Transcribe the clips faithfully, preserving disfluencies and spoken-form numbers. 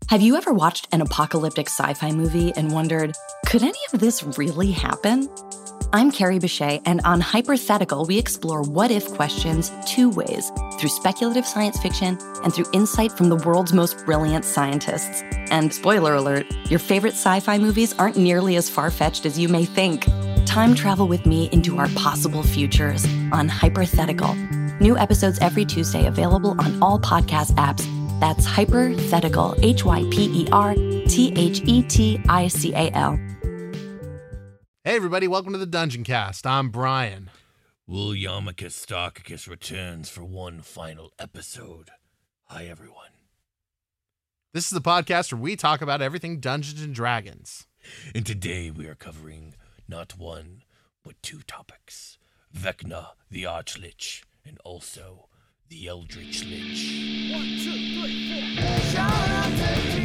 Have you ever watched an apocalyptic sci-fi movie and wondered, could any of this really happen? I'm Carrie Bechet, and on Hypothetical, we explore what-if questions two ways, through speculative science fiction and through insight from the world's most brilliant scientists. And spoiler alert, your favorite sci-fi movies aren't nearly as far-fetched as you may think. Time travel with me into our possible futures on Hypothetical. New episodes every Tuesday, available on all podcast apps. That's Hypothetical, H Y P E R T H E T I C A L. Hey everybody, welcome to the Dungeon Cast. I'm Brian. Williamicus Starkicus returns for one final episode. Hi everyone. This is the podcast where we talk about everything Dungeons and Dragons. And today we are covering not one, but two topics. Vecna, the Archlich, and also the Eldritch Lich. One, two, three, four. Shout out to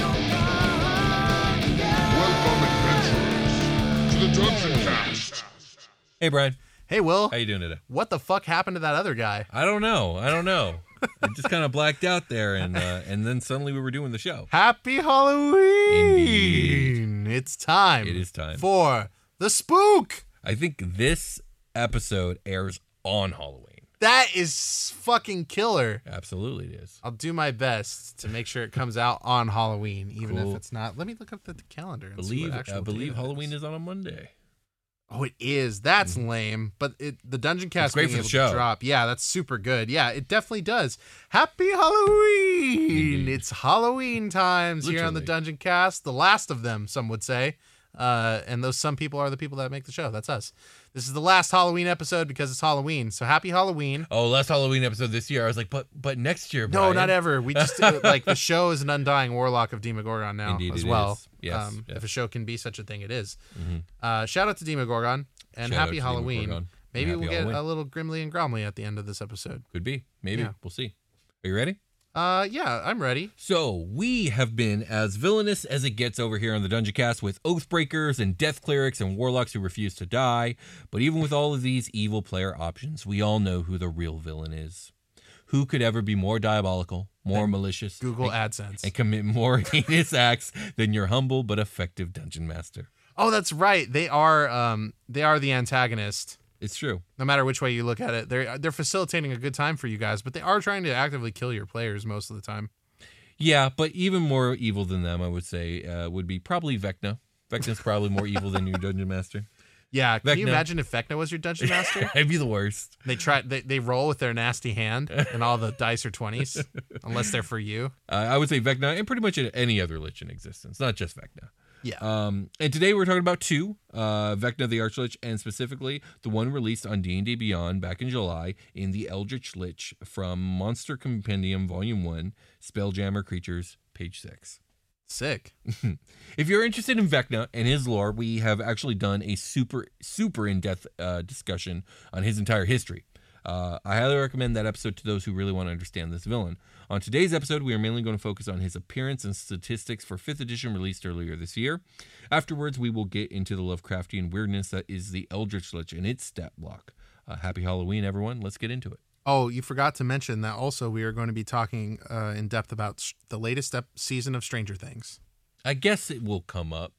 Welcome, adventurers, to the Dungeon Cast. Hey, Brian. Hey, Will. How you doing today? What the fuck happened to that other guy? I don't know. I don't know. I just kind of blacked out there, and uh, and then suddenly we were doing the show. Happy Halloween! Indeed. It's time. It is time. For the spook! I think this episode airs on Halloween. That is fucking killer. Absolutely it is. I'll do my best to make sure it comes out on Halloween, even Cool. if it's not. Let me look up the calendar and see Believe what I actual believe date it Halloween is on a Monday. Oh, it is. That's lame. But it, the Dungeon Cast It's great being for able the show. to drop. Yeah, that's super good. Yeah, it definitely does. Happy Halloween! Indeed. It's Halloween times here on the Literally. Dungeon Cast. The last of them, some would say. Uh, and those some people are the people that make the show. That's us. This is the last Halloween episode because it's Halloween. So happy Halloween. Oh, last Halloween episode this year. I was like, but but next year, No, Brian. not ever. We just like the show is an undying warlock of Demogorgon now Indeed as it well. is. Yes, um, yes. If a show can be such a thing, it is. Mm-hmm. Uh, shout out to Demogorgon and Shout out happy to Halloween. Demogorgon. Maybe Happy we'll get Halloween. a little Grimly and Gromly at the end of this episode. Could be. Maybe. Yeah. We'll see. Are you ready? Uh, yeah, I'm ready. So, we have been as villainous as it gets over here on the Dungeon Cast with Oathbreakers and Death Clerics and Warlocks who refuse to die. But even with all of these evil player options, we all know who the real villain is. Who could ever be more diabolical, more malicious, Google and, AdSense. and commit more heinous acts than your humble but effective Dungeon Master? Oh, that's right. They are um they are the antagonist. It's true. No matter which way you look at it, they're they're facilitating a good time for you guys, but they are trying to actively kill your players most of the time. Yeah, but even more evil than them, I would say, uh, would be probably Vecna. Vecna's probably more evil than your Dungeon Master. Yeah, can you Vecna. imagine if Vecna was your dungeon master? I'd be the worst. They try they, they roll with their nasty hand, and all the dice are twenties, unless they're for you. Uh, I would say Vecna and pretty much any other Lich in existence, not just Vecna. Yeah. Um, and today we're talking about two, uh, Vecna the Archlich, and specifically the one released on D and D Beyond back in July in the Eldritch Lich from Monster Compendium Volume one, Spelljammer Creatures, page six. Sick. If you're interested in Vecna and his lore, we have actually done a super, super in-depth uh, discussion on his entire history. Uh, I highly recommend that episode to those who really want to understand this villain. On today's episode, we are mainly going to focus on his appearance and statistics for fifth edition released earlier this year. Afterwards, we will get into the Lovecraftian weirdness that is the Eldritch Lich and its stat block. Uh, happy Halloween, everyone. Let's get into it. Oh, you forgot to mention that also we are going to be talking uh, in depth about sh- the latest ep- season of Stranger Things. I guess it will come up.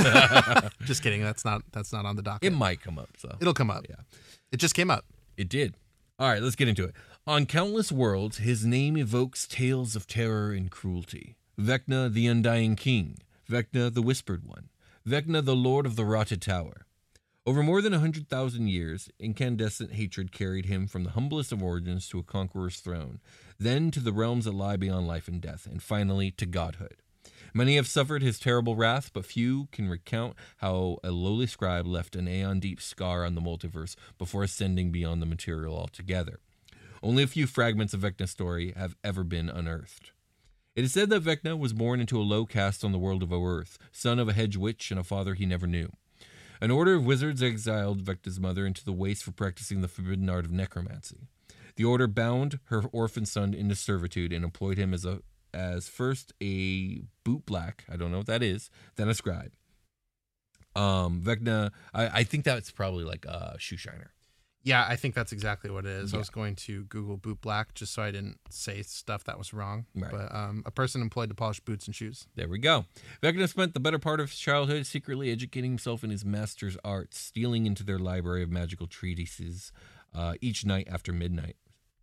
Just kidding. That's not that's not on the docket. It might come up, so. It'll come up. Yeah. It just came up. It did. All right, let's get into it. On countless worlds, his name evokes tales of terror and cruelty. Vecna, the Undying King. Vecna, the Whispered One. Vecna, the Lord of the Rotted Tower. Over more than one hundred thousand years, incandescent hatred carried him from the humblest of origins to a conqueror's throne, then to the realms that lie beyond life and death, and finally to godhood. Many have suffered his terrible wrath, but few can recount how a lowly scribe left an aeon-deep scar on the multiverse before ascending beyond the material altogether. Only a few fragments of Vecna's story have ever been unearthed. It is said that Vecna was born into a low caste on the world of Oerth, son of a hedge witch and a father he never knew. An order of wizards exiled Vecna's mother into the waste for practicing the forbidden art of necromancy. The order bound her orphan son into servitude and employed him as a as first a boot black, I don't know what that is, then a scribe. Um, Vecna, I, I think that's probably like a shoe shiner. Yeah, I think that's exactly what it is. Yeah. I was going to Google boot black just so I didn't say stuff that was wrong. Right. But um, a person employed to polish boots and shoes. There we go. Vecna spent the better part of his childhood secretly educating himself in his master's arts, stealing into their library of magical treatises uh, each night after midnight.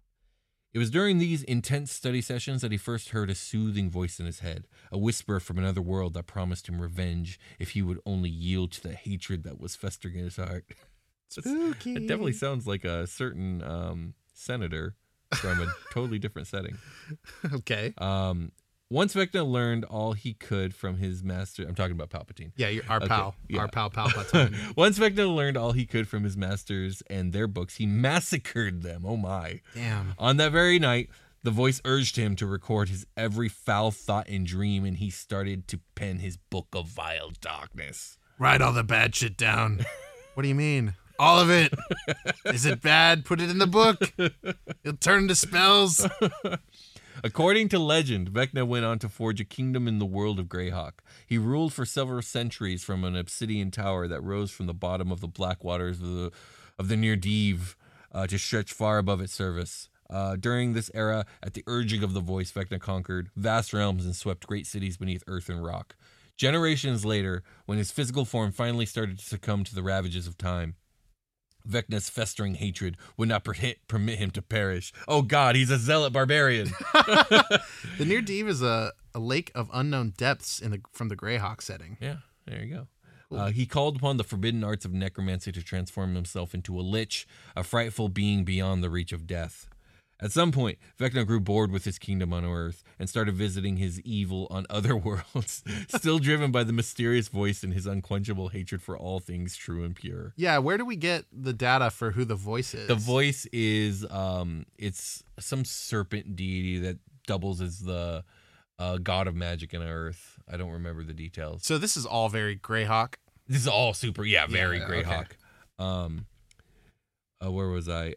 It was during these intense study sessions that he first heard a soothing voice in his head, a whisper from another world that promised him revenge if he would only yield to the hatred that was festering in his heart. Spooky. It definitely sounds like a certain um, senator from a totally different setting. Okay. Um, once Vecna learned all he could from his master, I'm talking about Palpatine. Yeah, you're, our Okay, pal. yeah. Our pal Palpatine. Once Vecna learned all he could from his masters and their books, he massacred them. Oh my. Damn. On that very night, the voice urged him to record his every foul thought and dream, and he started to pen his book of vile darkness. Write all the bad shit down. What do you mean? All of it. Is it bad? Put it in the book. It'll turn into spells. According to legend, Vecna went on to forge a kingdom in the world of Greyhawk. He ruled for several centuries from an obsidian tower that rose from the bottom of the black waters of the, of the Nirdiv uh, to stretch far above its surface. Uh, during this era, at the urging of the voice, Vecna conquered vast realms and swept great cities beneath earth and rock. Generations later, when his physical form finally started to succumb to the ravages of time, Vecna's festering hatred would not permit, permit him to perish. Oh God, he's a zealot barbarian. The Nirdiv is a, a lake of unknown depths in the from the Greyhawk setting. Yeah, there you go. Cool. Uh, he called upon the forbidden arts of necromancy to transform himself into a lich, a frightful being beyond the reach of death. At some point, Vecna grew bored with his kingdom on Earth and started visiting his evil on other worlds, still driven by the mysterious voice and his unquenchable hatred for all things true and pure. Yeah, where do we get the data for who the voice is? The voice is, um, it's some serpent deity that doubles as the uh, god of magic in Earth. I don't remember the details. So this is all very Greyhawk. This is all super, yeah, very Yeah, Greyhawk. okay. Um, uh, where was I?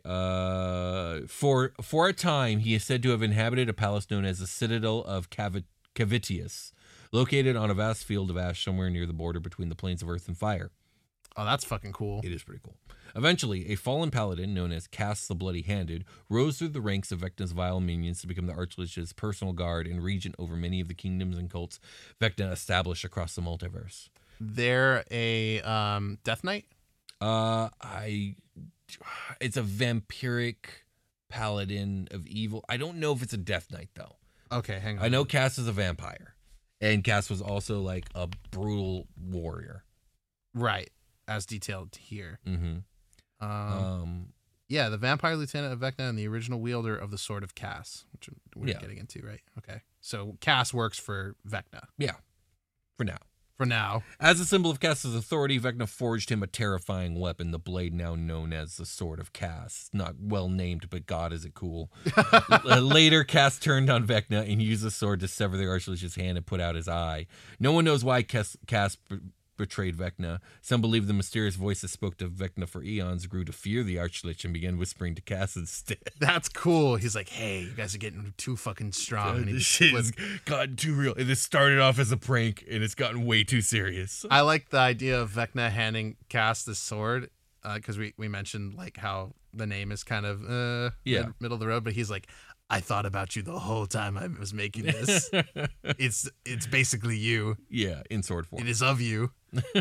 Uh, for for a time, he is said to have inhabited a palace known as the Citadel of Cavi- Cavitius, located on a vast field of ash somewhere near the border between the planes of Earth and Fire. Oh, that's fucking cool. It is pretty cool. Eventually, a fallen paladin known as Cass the Bloody-Handed rose through the ranks of Vecna's vile minions to become the Archlich's personal guard and regent over many of the kingdoms and cults Vecna established across the multiverse. They're a um, Death Knight? Uh, I, it's a vampiric paladin of evil. I don't know if it's a Death Knight though. Okay, hang on. I know Cass is a vampire, and Cass was also like a brutal warrior. Right, as detailed here. Mm-hmm. Um, Um, yeah, the Vampire Lieutenant of Vecna and the original wielder of the Sword of Cass, which we're Yeah. getting into, right? Okay. So Cass works for Vecna yeah, for now. for now. As a symbol of Cass's authority, Vecna forged him a terrifying weapon, the blade now known as the Sword of Cass. Not well named, but God, is it cool. Uh, Later, Cass turned on Vecna and used the sword to sever the Archlich's hand and put out his eye. No one knows why Cass, Cass b- betrayed Vecna. Some believe the mysterious voice that spoke to Vecna for eons grew to fear the Archlich and began whispering to Cass instead. That's cool. He's like, hey, you guys are getting too fucking strong. And he This just shit flips- has gotten too real. It just started off as a prank, and it's gotten way too serious. I like the idea of Vecna handing Cass the sword because we, we mentioned like how the name is kind of uh, Yeah. mid- middle of the road, but he's like, I thought about you the whole time I was making this. it's it's basically you. Yeah, in sword form. It is of you.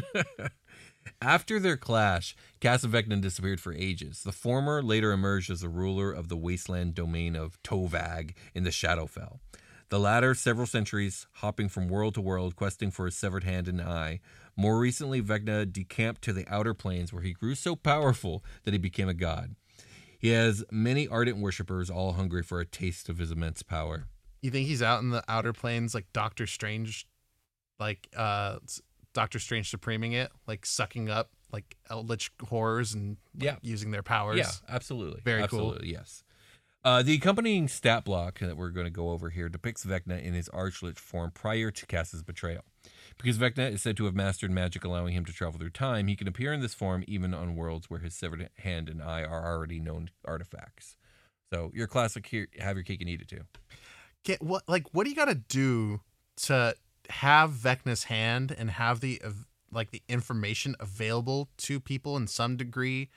After their clash, Cass and Vecna disappeared for ages. The former later emerged as the ruler of the wasteland domain of Tovag in the Shadowfell. The latter, several centuries, hopping from world to world, questing for his severed hand and eye. More recently, Vecna decamped to the outer planes, where he grew so powerful that he became a god. He has many ardent worshippers, all hungry for a taste of his immense power. You think he's out in the outer planes like Doctor Strange, like uh, s- Doctor Strange supreming it, like sucking up like eldritch horrors and like, Yeah. using their powers. Yeah, absolutely. Very cool. absolutely, yes. Uh, the accompanying stat block that we're going to go over here depicts Vecna in his Archlich form prior to Cass's betrayal. Because Vecna is said to have mastered magic allowing him to travel through time, he can appear in this form even on worlds where his severed hand and eye are already known artifacts. So your classic here, have your cake and eat it too. Get what like what do you got to do to have Vecna's hand and have the uh, like the information available to people in some degree of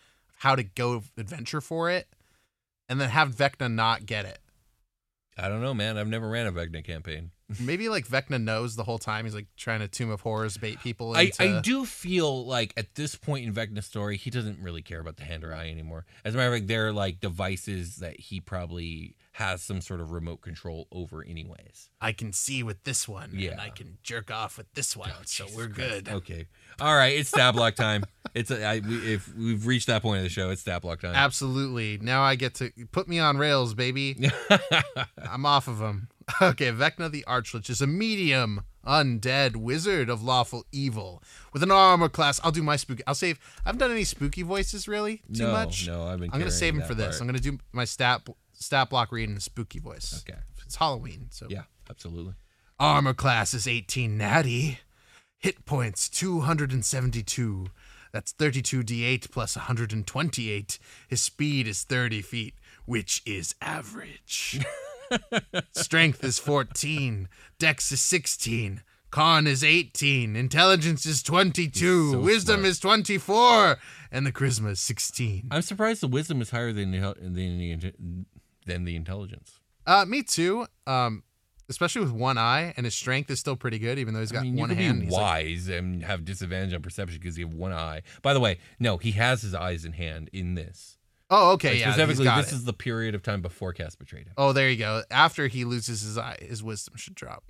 how to go adventure for it, and then have Vecna not get it. I don't know, man. I've never ran a Vecna campaign. Maybe like Vecna knows the whole time. He's like trying to Tomb of Horrors bait people I, into... I do feel like at this point in Vecna's story, he doesn't really care about the hand or eye anymore. As a matter of fact, they're like devices that he probably has some sort of remote control over anyways. I can see with this one, Yeah. and I can jerk off with this one, Oh, so Jesus we're Christ. good. Okay. All right. It's stat block time. It's a, I, we, if we've reached that point of the show, it's stat block time. Absolutely. Now I get to put me on rails, baby. I'm off of them. Okay, Vecna the Archlich is a medium undead wizard of lawful evil with an armor class. I'll do my spooky. I'll save. I haven't done any spooky voices really too no, much. No, I've been. I'm gonna save them carrying for that this. part. I'm gonna do my stat stat block read in a spooky voice. Okay. It's Halloween, so Yeah, absolutely. armor class is eighteen natty. Hit points two hundred seventy-two. That's thirty-two d eight plus one hundred twenty-eight. His speed is thirty feet, which is average. Strength is fourteen. Dex is sixteen. Con is eighteen. Intelligence is twenty-two. So Wisdom smart. is twenty-four. And the charisma is sixteen. I'm surprised the wisdom is higher than the than the than the intelligence. Uh, me too. Um, especially with one eye, and his strength is still pretty good, even though he's got I mean, one you can hand. be He's like- wise and have disadvantage on perception because you have one eye. By the way, no, he has his eyes in hand in this. oh, okay, Like, yeah. he's specifically, got this it. is the period of time before Cass betrayed him. Oh, there you go. After he loses his eye, his wisdom should drop.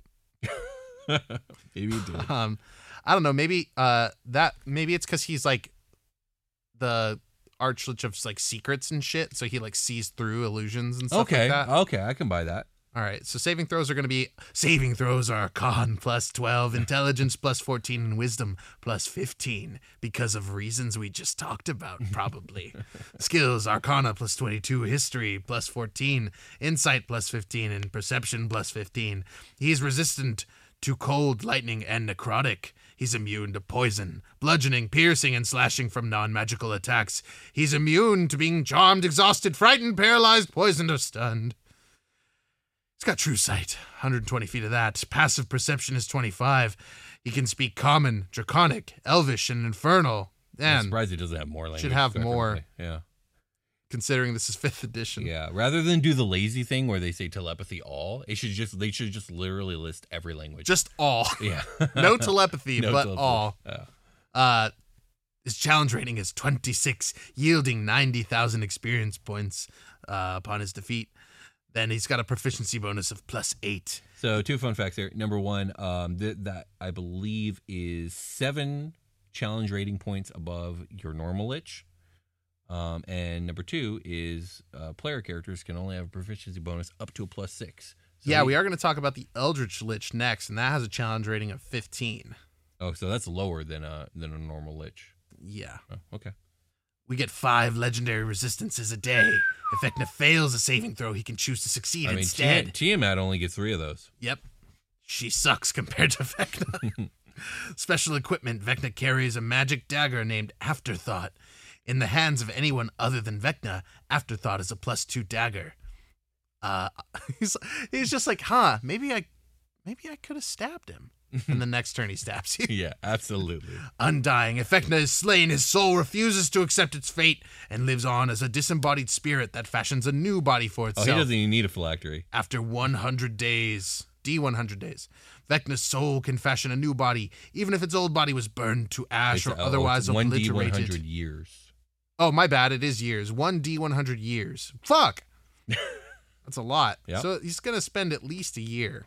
Maybe he did. Um, I don't know. Maybe uh that maybe it's because he's like the Archlich of like secrets and shit, so he like sees through illusions and stuff Okay, like that. okay, I can buy that. All right, so saving throws are going to be saving throws are con plus twelve, intelligence plus fourteen, and wisdom plus fifteen because of reasons we just talked about, probably. Skills arcana plus twenty-two, history plus fourteen, insight plus fifteen, and perception plus fifteen. He's resistant to cold, lightning, and necrotic. He's immune to poison, bludgeoning, piercing, and slashing from non-magical attacks. He's immune to being charmed, exhausted, frightened, paralyzed, poisoned, or stunned. He's got true sight, one hundred twenty feet of that. Passive perception is twenty-five. He can speak common, draconic, elvish, and infernal. I'm And surprised he doesn't have more language. should have more. definitely. Yeah. considering this is fifth edition. Yeah. Rather than do the lazy thing where they say telepathy all, it should just they should just literally list every language. Just all. yeah. No telepathy, No but telepathy. all. Yeah. Uh, his challenge rating is twenty-six, yielding ninety thousand experience points uh, upon his defeat. Then he's got a proficiency bonus of plus eight. So two fun facts here. Number one, um, th- that I believe is seven challenge rating points above your normal lich. Um, and number two is uh, player characters can only have a proficiency bonus up to a plus six. So Yeah, they- we are going to talk about the Eldritch Lich next, and that has a challenge rating of fifteen. Oh, so that's lower than a than a normal lich. Yeah. Oh, okay. We get five legendary resistances a day. If Vecna fails a saving throw, he can choose to succeed I mean, instead. Ti- Tiamat only gets three of those. Yep. She sucks compared to Vecna. Special equipment. Vecna carries a magic dagger named Afterthought. In the hands of anyone other than Vecna, Afterthought is a plus two dagger. Uh, he's, he's just like, huh, maybe I, maybe I could have stabbed him. And the next turn he stabs you. Yeah, absolutely. Undying. If Vecna is slain, his soul refuses to accept its fate and lives on as a disembodied spirit that fashions a new body for Oh, itself. he doesn't even need a phylactery. After one hundred days, D one hundred days, Vecna's soul can fashion a new body, even if its old body was burned to ash It's, or oh, otherwise it's one D one obliterated. hundred years. Oh, my bad. It is years. one D one hundred years. Fuck. That's a lot. Yep. So he's going to spend at least a year.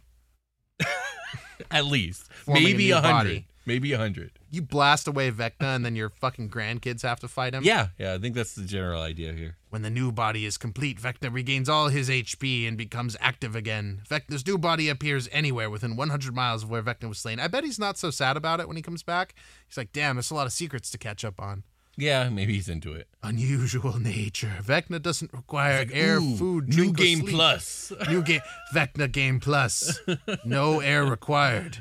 At least. Forming a Maybe new a hundred. body. Maybe a hundred. You blast away Vecna, and then your fucking grandkids have to fight him? Yeah, yeah, I think that's the general idea here. When the new body is complete, Vecna regains all his H P and becomes active again. Vecna's new body appears anywhere within one hundred miles of where Vecna was slain. I bet he's not so sad about it when he comes back. He's like, damn, there's a lot of secrets to catch up on. Yeah, maybe he's into it. Unusual nature. Vecna doesn't require air, Ooh, food, new drink, or game sleep. plus. New game. Vecna Game Plus. No air required.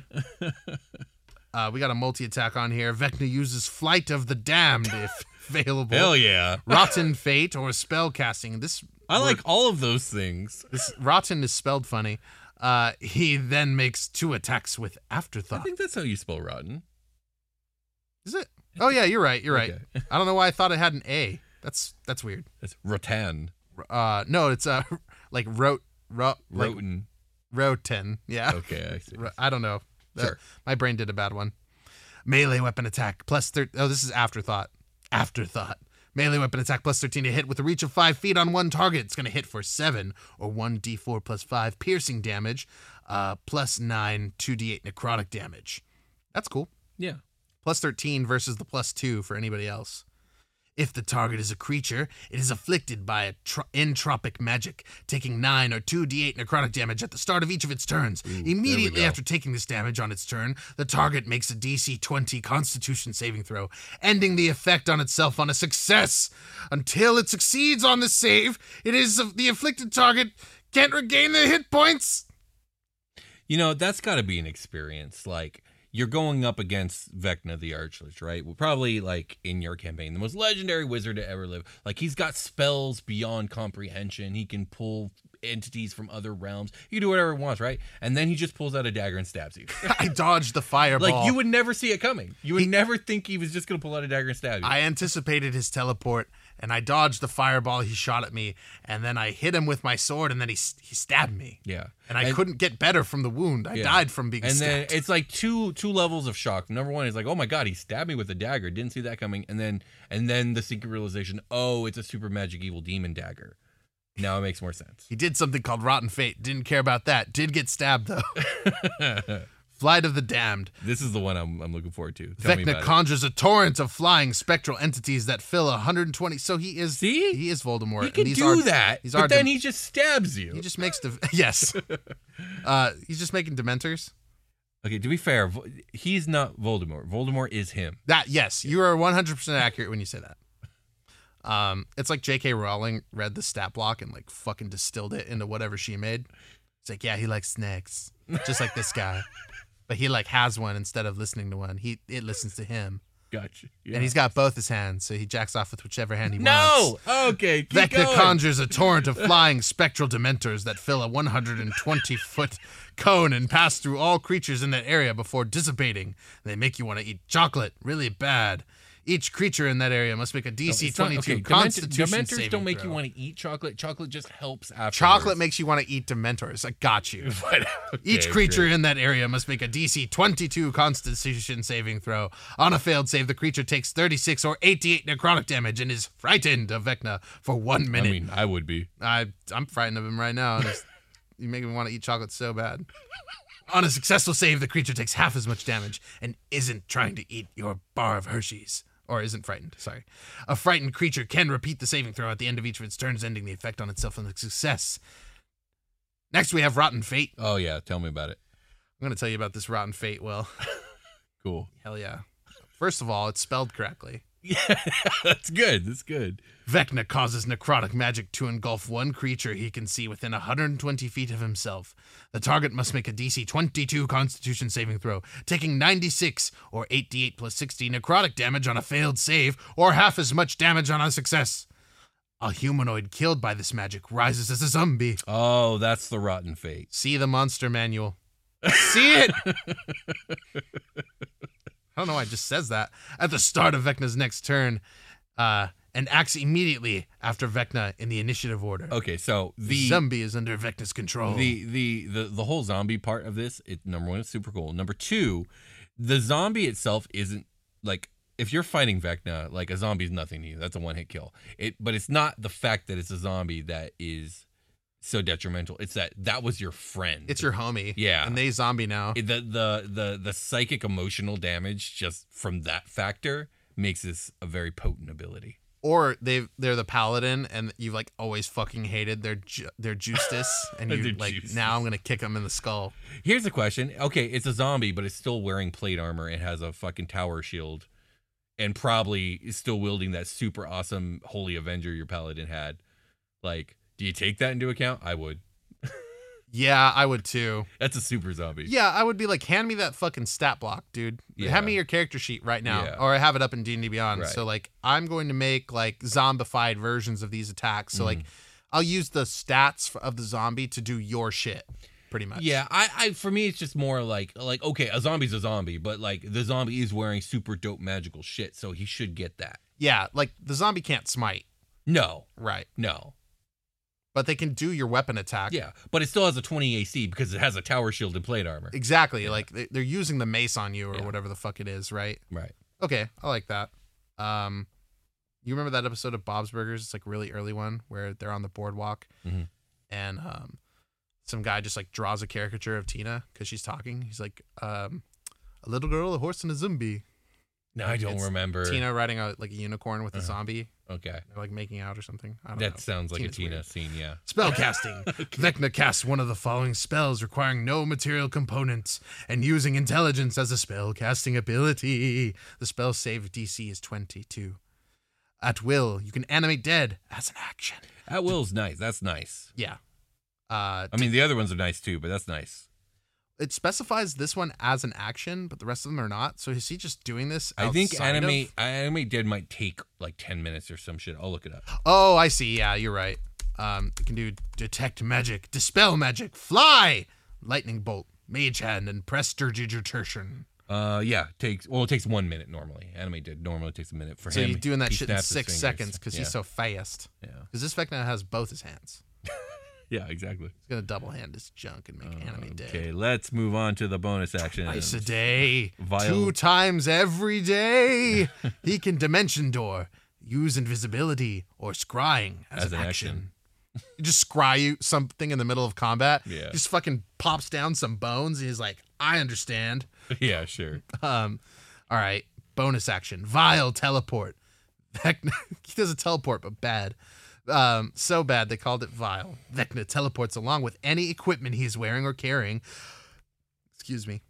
Uh, we got a multi-attack on here. Vecna uses Flight of the Damned if available. Hell yeah. Rotten Fate or spell casting. This I like word- all of those things. this rotten is spelled funny. Uh, he then makes two attacks with I Afterthought. think that's how you spell rotten. Is it? Oh yeah, you're right. You're right. Okay. I don't know why I thought it had an A. That's that's weird. That's Rotan. Uh, no, it's uh like rot rot like Roten. roten. Yeah. Okay, I see. Ro- I don't know. Sure. Uh, my brain did a bad one. Melee weapon attack plus thir- oh, this is afterthought. Afterthought. Melee weapon attack plus thirteen to hit with a reach of five feet on one target. It's going to hit for seven or one d four plus five piercing damage, uh, plus nine, two d eight necrotic damage. That's cool. Yeah. Plus thirteen versus the plus two for anybody else. If the target is a creature, it is afflicted by a tro- entropic magic, taking nine or two d eight necrotic damage at the start of each of its turns. Ooh, Immediately go. after taking this damage on its turn, the target makes a D C twenty Constitution saving throw, ending the effect on itself on a success. Until it succeeds on the save, it is the afflicted target can't regain their hit points. You know, that's got to be an experience. Like, you're going up against Vecna the Archlich, right? Well, probably, like, in your campaign, the most legendary wizard to ever live. Like, he's got spells beyond comprehension. He can pull entities from other realms. He can do whatever he wants, right? And then he just pulls out a dagger and stabs you. I dodged the fireball. Like, you would never see it coming. You would never think he was just going to pull out a dagger and stab you. I anticipated his teleport, and I dodged the fireball he shot at me, and then I hit him with my sword, and then he he stabbed me. yeah. And I couldn't get better from the wound. I Yeah. died from being And stabbed. then it's like two two levels of shock. Number one is like, oh my god, he stabbed me with a dagger. Didn't see that coming. And then and then the secret realization, oh, it's a super magic evil demon dagger. Now it makes more sense. He did something called Rotten Fate. Didn't care about that. Did get stabbed, though. Flight of the Damned. This is the one I'm I'm looking forward to. Tell me Vecna about it. conjures a torrent of flying spectral entities that fill one hundred twenty. So he is See? he is Voldemort. He and can these do are, that, These but are then dem- he just stabs you. he just makes the yes. uh, he's just making Dementors. Okay, to be fair, Vo- he's not Voldemort. Voldemort is him. That yes, you are one hundred percent accurate when you say that. Um, it's like J K. Rowling read the stat block and like fucking distilled it into whatever she made. It's like, yeah, he likes snakes, just like this guy, but he like has one instead of listening to one. He it listens to him, Gotcha. Yeah. and he's got both his hands, so he jacks off with whichever hand he no. wants. Okay, keep Vecna going. conjures a torrent of flying spectral dementors that fill a one hundred twenty foot cone and pass through all creatures in that area before dissipating. They make you want to eat chocolate really bad. Each creature in that area must make a D C It's not- twenty-two okay, Constitution Dementors saving don't make throw. you want to eat chocolate. Chocolate just helps afterwards. Chocolate makes you want to eat Dementors. I got you. But- Each okay, creature great. in that area must make a D C twenty-two Constitution saving throw. On a failed save, the creature takes thirty-six or eighty-eight necrotic damage and is frightened of Vecna for one I minute. mean, I would be. I, I'm frightened of him right now. It's- you make me want to eat chocolate so bad. On a successful save, the creature takes half as much damage and isn't trying to eat your bar of Hershey's. Or isn't frightened, sorry. A frightened creature can repeat the saving throw at the end of each of its turns, ending the effect on itself on a success. Next, we have Rotten Fate. Oh yeah, tell me about it. I'm going to tell you about this Rotten Fate, Will. Cool. Hell yeah. First of all, it's spelled correctly. Yeah, that's good. That's good. Vecna causes necrotic magic to engulf one creature he can see within one hundred twenty feet of himself. The target must make a D C twenty-two Constitution saving throw, taking ninety-six or eight d eight plus sixty necrotic damage on a failed save, or half as much damage on a success. A humanoid killed by this magic rises as a zombie. Oh, that's the Rotten Fate. See the monster manual. See it! I don't know why it just says that. At the start of Vecna's next turn, uh, and acts immediately after Vecna in the initiative order. Okay, so The the zombie is under Vecna's control. the the the the whole zombie part of this, it number one, it's super cool. Number two, the zombie itself isn't like, if you're fighting Vecna, like, a zombie is nothing to you. That's a one hit kill. It, but it's not the fact that it's a zombie that is so detrimental. It's that that was your friend. It's your homie. Yeah. And they zombie now. It- the the the the psychic emotional damage just from that factor makes this a very potent ability. Or they they're the paladin and you've like always fucking hated their ju- their justice and you Their like justice. now I'm going to kick them in the skull. Here's a question. Okay, it's a zombie, but it's still wearing plate armor and has a fucking tower shield, and probably is still wielding that super awesome Holy Avenger your paladin had. Like, do you take that into account? I would. Yeah, I would too. That's a super zombie. Yeah, I would be like, hand me that fucking stat block, dude. Yeah. Hand me your character sheet right now, Yeah. or I have it up in D and D Beyond. Right. So like, I'm going to make like zombified versions of these attacks. So like, I'll use the stats f- of the zombie to do your shit, pretty much. Yeah, I, I for me it's just more like like okay, a zombie's a zombie, but like the zombie is wearing super dope magical shit, so he should get that. Yeah, like the zombie can't smite. No, Right. no. But they can do your weapon attack. Yeah, but it still has a twenty A C because it has a tower shield and plate armor. Exactly. Yeah. Like they- they're using the mace on you or Yeah. whatever the fuck it is, right? Right. Okay, I like that. Um, you remember that episode of Bob's Burgers? It's like a really early one where they're on the boardwalk Mhm. and um, some guy just like draws a caricature of Tina because she's talking. He's like, um, a little girl, a horse, and a zombie. No, I don't It's remember. Tina riding a like a unicorn with a Uh-huh. zombie. Okay. They're like making out or something. I don't That know. sounds like Tina's a Tina weird. scene, yeah. Spell casting. Vecna casts one of the following spells requiring no material components and using intelligence as a spell casting ability. The spell save D C is twenty-two. At will, you can animate dead as an action. At will's nice. That's nice. Yeah. Uh, I mean, the other ones are nice too, but that's nice. it specifies this one as an action, but the rest of them are not. So is he just doing this I think outside of- animate animate dead might take like ten minutes or some shit. I'll look it up. Oh, I see. Yeah, you're right. Um, you can do detect magic, dispel magic, fly, lightning bolt, mage hand, and prestidigitation. Uh, yeah, takes well, it takes one minute normally. Animate dead normally takes a minute for So him. you're doing that he shit in snaps his six fingers. seconds because yeah. he's so fast. yeah, Because this Vecna has both his hands. yeah, exactly. He's gonna double hand his junk and make animate dead. Okay, let's move on to the bonus action. Twice a day, Vile- two times every day. He can dimension door, use invisibility, or scrying as, As an, an action. action. You just scry you something in the middle of combat. Yeah. Just fucking pops down some bones. And he's like, I understand. Yeah, sure. Um, all right. Bonus action. Vile teleport. Vecna, he does a teleport, but bad. Um, so bad they called it vile. Vecna teleports along with any equipment he's wearing or carrying. Excuse me.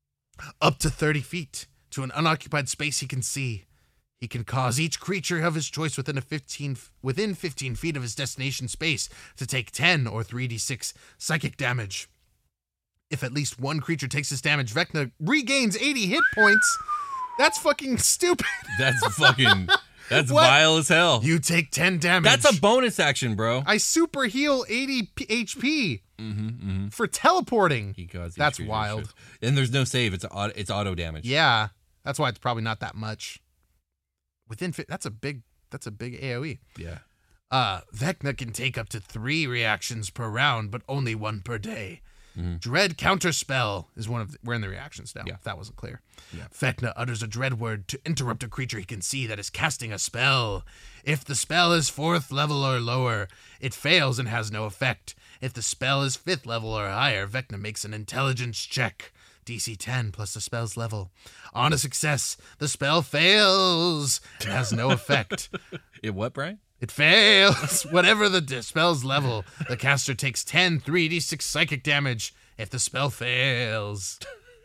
Up to thirty feet to an unoccupied space he can see. He can cause each creature of his choice within a fifteen within fifteen feet of his destination space to take ten or three d six psychic damage. If at least one creature takes this damage, Vecna regains eighty hit points. That's fucking stupid. That's fucking. That's What? vile as hell. You take ten damage. That's a bonus action, bro. I super heal eighty P- H P Mm-hmm, mm-hmm. for teleporting. He caused each That's creature wild. shit. And there's no save. It's auto, it's auto damage. Yeah, that's why it's probably not that much. Within fi- that's a big that's a big A O E. Yeah. Uh, Vecna can take up to three reactions per round, but only one per day. Mhm. Dread counterspell is one of the, we're in the reactions now. Yeah. If that wasn't clear. Yeah. Vecna utters a dread word to interrupt a creature he can see that is casting a spell. If the spell is fourth level or lower, it fails and has no effect. If the spell is fifth level or higher, Vecna makes an intelligence check. D C ten plus the spell's level. On a success, the spell fails and has no effect. It what, Brian? It fails. Whatever the d- spell's level, the caster takes ten three d six psychic damage if the spell fails.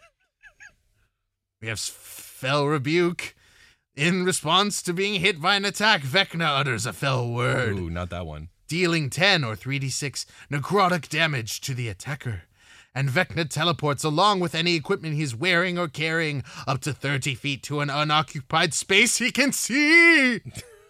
We have Fell Rebuke. In response to being hit by an attack, Vecna utters a fell word, Ooh, not that one. dealing ten or three d six necrotic damage to the attacker. And Vecna teleports along with any equipment he's wearing or carrying up to thirty feet to an unoccupied space he can see.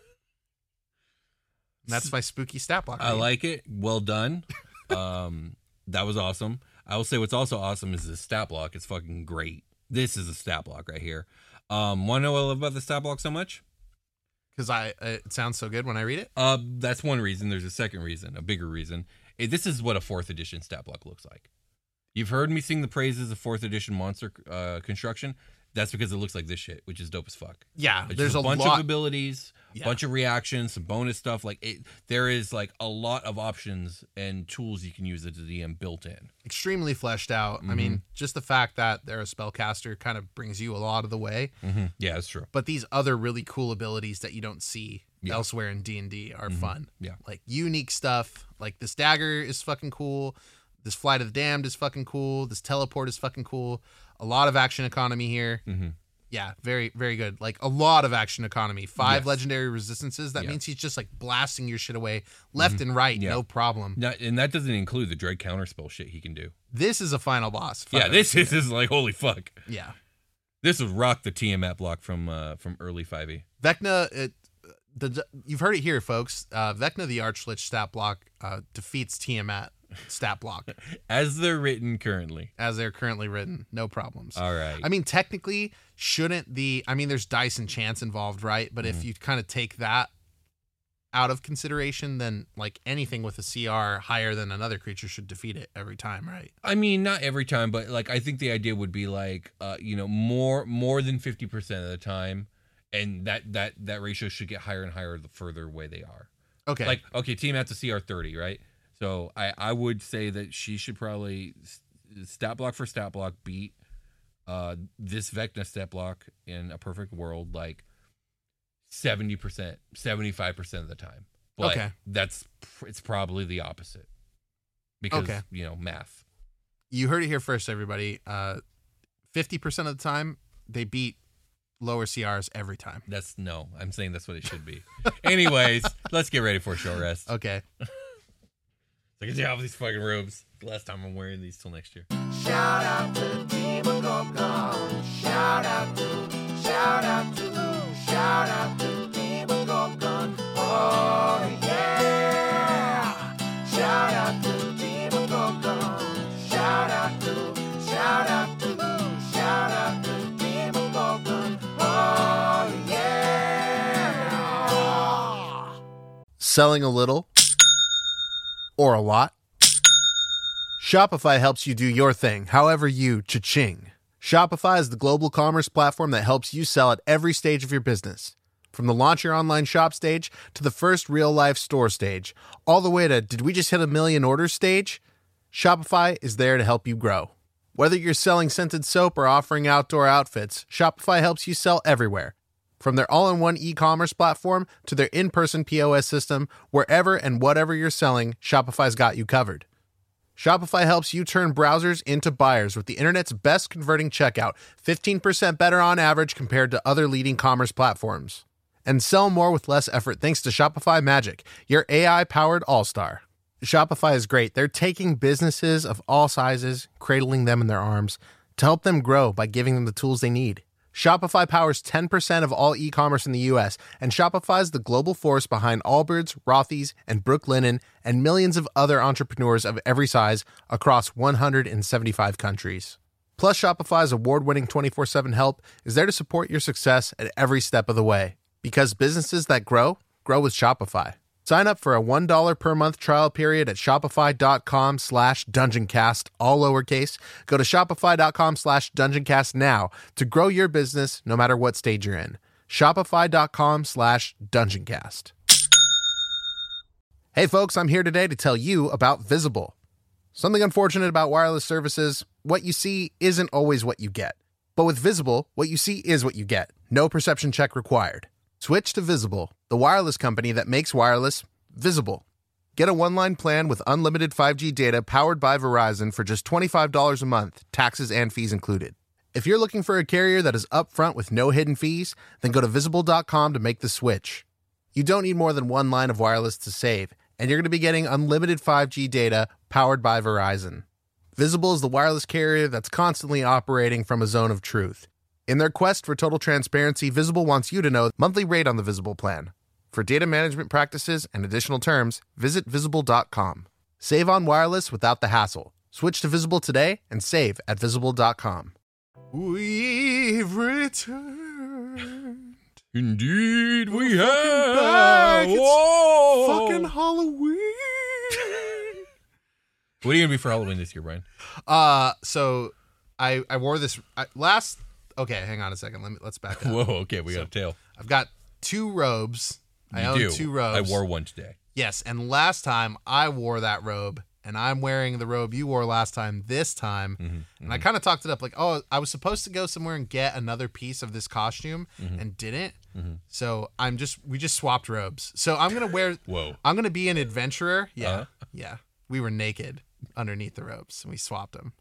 That's my spooky stat block. I like it. Well done. Um, that was awesome. I will say what's also awesome is the stat block. It's fucking great. This is a stat block right here. Um, want to know what I love about the stat block so much? Because I uh, it sounds so good when I read it. Uh, that's one reason. There's a second reason, a bigger reason. Eh, This is what a fourth edition stat block looks like. You've heard me sing the praises of fourth edition monster uh, construction. That's because it looks like this shit, which is dope as fuck. Yeah, It's there's just a, a bunch lot. of abilities, a Yeah. bunch of reactions, some bonus stuff. Like it, there is like a lot of options and tools you can use as a D M built in. extremely fleshed out. I mean, just the fact that they're a spellcaster kind of brings you a lot of the way. Mm-hmm. Yeah, that's true. But these other really cool abilities that you don't see Yeah. elsewhere in D and D are fun. Yeah. Like unique stuff. Like this dagger is fucking cool. This Flight of the Damned is fucking cool. This teleport is fucking cool. A lot of action economy here. Mm-hmm. Yeah, very, very good. Like a lot of action economy. Five Yes. legendary resistances. That Yeah. means he's just like blasting your shit away left and right. Yeah. No problem. Now, and that doesn't include the dread counterspell shit he can do. This is a final boss. Yeah, Fuck. this is, is like holy fuck. Yeah. This would rock the T M at block from uh, from early five E. Vecna, it, the you've heard it here, folks. Uh, Vecna the Archlich stat block uh, defeats Tiamat stat block As they're written currently. as they're currently written. No problems. All right. I mean, technically, shouldn't the? I mean, there's dice and chance involved, right? But Mm-hmm. if you kind of take that out of consideration, then like anything with a C R higher than another creature should defeat it every time, right? I mean, not every time, but like I think the idea would be like, uh, you know, more more than fifty percent of the time, and that that that ratio should get higher and higher the further away they are. Okay. Like, okay, team has a C R thirty, right? So I I would say that she should probably stat block for stat block beat uh, this Vecna stat block in a perfect world like seventy percent, seventy-five percent of the time. But Okay. that's it's probably the opposite because Okay. you know math. You heard it here first, everybody. Uh, fifty percent of the time, they beat lower C Rs every time. That's no. I'm saying that's what it should be. Anyways, let's get ready for a short rest. Okay. I can take off these fucking robes. The last time I'm wearing these till next year. Shout out to Team Gorgon. Shout out to, shout out to, shout out to Team Gorgon. Oh yeah! Shout out to Team Gorgon. Shout out to, shout out to, shout out to Team Gorgon. Oh yeah! Selling a little or a lot? Shopify helps you do your thing, however you cha-ching. Shopify is the global commerce platform that helps you sell at every stage of your business. From the launch your online shop stage to the first real-life store stage, all the way to did we just hit a million orders stage? Shopify is there to help you grow. Whether you're selling scented soap or offering outdoor outfits, Shopify helps you sell everywhere. From their all-in-one e-commerce platform to their in-person P O S system, wherever and whatever you're selling, Shopify's got you covered. Shopify helps you turn browsers into buyers with the internet's best converting checkout, fifteen percent better on average compared to other leading commerce platforms. And sell more with less effort thanks to Shopify Magic, your A I-powered all-star. Shopify is great. They're taking businesses of all sizes, cradling them in their arms, to help them grow by giving them the tools they need. Shopify powers ten percent of all e-commerce in the U S, and Shopify's the global force behind Allbirds, Rothy's, and Brooklinen, and millions of other entrepreneurs of every size across one hundred seventy-five countries. Plus, Shopify's award-winning twenty-four seven help is there to support your success at every step of the way. Because businesses that grow, grow with Shopify. Sign up for a one dollar per month trial period at shopify.com slash dungeoncast, all lowercase. Go to shopify.com slash dungeoncast now to grow your business no matter what stage you're in. Shopify.com slash dungeoncast. Hey folks, I'm here today to tell you about Visible. Something unfortunate about wireless services, what you see isn't always what you get. But with Visible, what you see is what you get. No perception check required. Switch to Visible, the wireless company that makes wireless visible. Get a one-line plan with unlimited five G data powered by Verizon for just twenty-five dollars a month, taxes and fees included. If you're looking for a carrier that is upfront with no hidden fees, then go to visible dot com to make the switch. You don't need more than one line of wireless to save, and you're going to be getting unlimited five G data powered by Verizon. Visible is the wireless carrier that's constantly operating from a zone of truth. In their quest for total transparency, Visible wants you to know the monthly rate on the Visible plan. For data management practices and additional terms, visit visible dot com. Save on wireless without the hassle. Switch to Visible today and save at visible dot com. We've returned. Indeed, we We're fucking have. back. It's Whoa. Fucking Halloween. What are you gonna be for Halloween this year, Brian? Uh, so I I wore this I, last. Okay, hang on a second. Let me let's back up. Whoa, okay, we So, got a tail. I've got two robes. I You own do. two robes. I wore one today. Yes, and last time I wore that robe, and I'm wearing the robe you wore last time. This time, Mm-hmm, and I kind of talked it up like, oh, I was supposed to go somewhere and get another piece of this costume, Mm-hmm. and didn't. So I'm just we just swapped robes. So I'm gonna wear. Whoa. I'm gonna be an adventurer. Yeah, Uh-huh. yeah. We were naked underneath the robes, and we swapped them.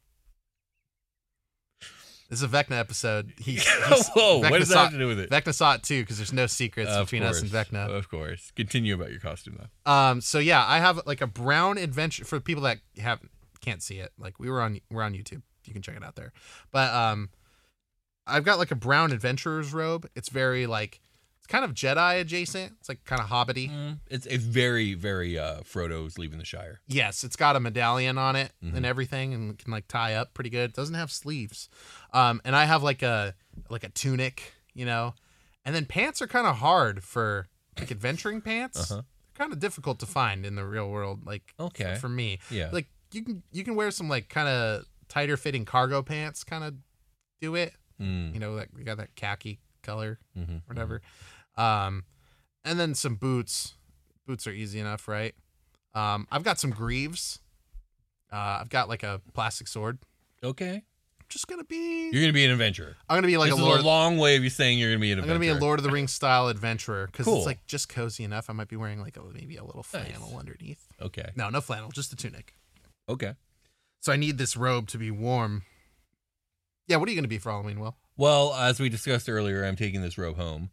This is a Vecna episode. He, he's, Whoa, Vecna what does that saw, have to do with it? Vecna saw it too because there's no secrets Of between us and course, Vecna. Of course. Continue about your costume though. Um. So yeah, I have like a brown adventure for people that have can't see it. Like we were on we're on YouTube. You can check it out there. But um, I've got like a brown adventurer's robe. It's very like it's kind of Jedi adjacent. It's like kind of hobbity. Mm, it's it's very very uh, Frodo's Leaving the Shire. Yes, it's got a medallion on it Mm-hmm. and everything, and can like tie up pretty good. It doesn't have sleeves. Um, and I have like a like a tunic, you know, and then pants are kind of hard for like adventuring pants. Uh-huh. kind of difficult to find in the real world. Like, Okay. for me, Yeah. like you can you can wear some like kind of tighter fitting cargo pants, kind of do it. Mm. You know, that you got that khaki color, Mhm, whatever. Um, and then some boots. Boots are easy enough, right? Um, I've got some greaves. Uh, I've got like a plastic sword. Okay. I'm just gonna be. You're going to be an adventurer. I'm gonna be like this a is Lord. a long way of you saying you're going to be an I'm adventurer. gonna be a Lord of the Rings style adventurer because Cool. it's like just cozy enough. I might be wearing like a, maybe a little flannel Nice. underneath. Okay. No, no flannel, just a tunic. Okay. So I need this robe to be warm. Yeah, what are you gonna be for Halloween, Will? Well, as we discussed earlier, I'm taking this robe home.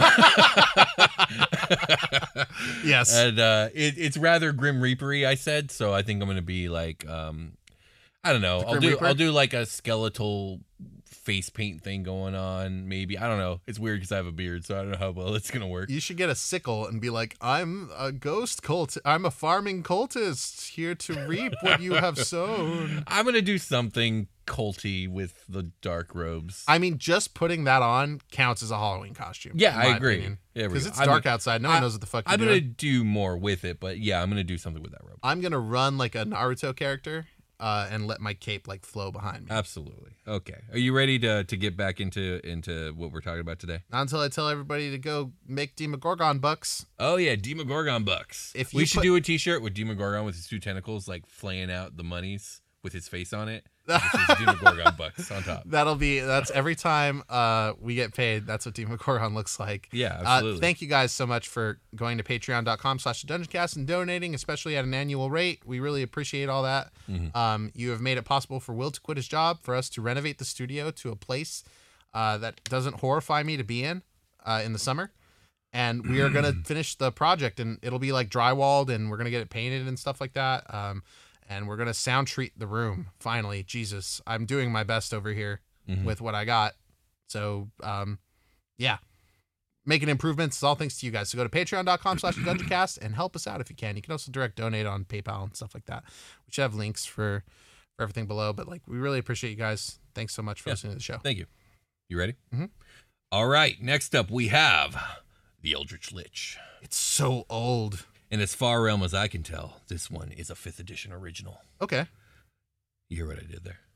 Yes. And uh, it, it's rather Grim Reapery, I said, so I think I'm going to be like, um, I don't know. The I'll Grim do Reaper? I'll do like a skeletal face paint thing going on. Maybe I don't know. It's weird because I have a beard, so I don't know how well it's going to work. You should get a sickle and be like, I'm a ghost cult. I'm a farming cultist here to reap what you have sown. I'm going to do something culty with the dark robes. I mean, just putting that on counts as a Halloween costume. Yeah, in I my agree. opinion. Yeah, we Because go. it's I'm dark gonna- outside. No one I- knows what the fuck you're I'm doing. going to do more with it, but yeah, I'm going to do something with that robe. I'm gonna run like a Naruto character uh, and let my cape like flow behind me. Absolutely. Okay. Are you ready to to get back into into what we're talking about today? Not until I tell everybody to go make Demogorgon bucks. Oh yeah, Demogorgon bucks. If we you should put- do a T-shirt with Demogorgon with his two tentacles, like flaying out the monies with his face on it. This is Demogorgon bucks on top. That'll be that's every time uh, we get paid. That's what Demogorgon looks like. Yeah, Uh, absolutely. thank you guys so much for going to patreon.com slash dungeoncast and donating, especially at an annual rate. We really appreciate all that. Mm-hmm. Um, you have made it possible for Will to quit his job, for us to renovate the studio to a place uh, that doesn't horrify me to be in uh, in the summer. And we are going to finish the project, and it'll be like drywalled, and we're going to get it painted and stuff like that. Um, and we're going to sound treat the room. Finally, Jesus, I'm doing my best over here Mhm. with what I got. So, um, yeah, making improvements is all thanks to you guys. So go to patreon.com slash dungeoncast and help us out if you can. You can also direct donate on PayPal and stuff like that. We should have links for, for everything below, but like, we really appreciate you guys. Thanks so much for Yeah. listening to the show. Thank you. You ready? Mhm. All right. Next up, we have the Eldritch Lich. It's so old. And as far realm as I can tell, this one is a fifth edition original. Okay. You hear what I did there?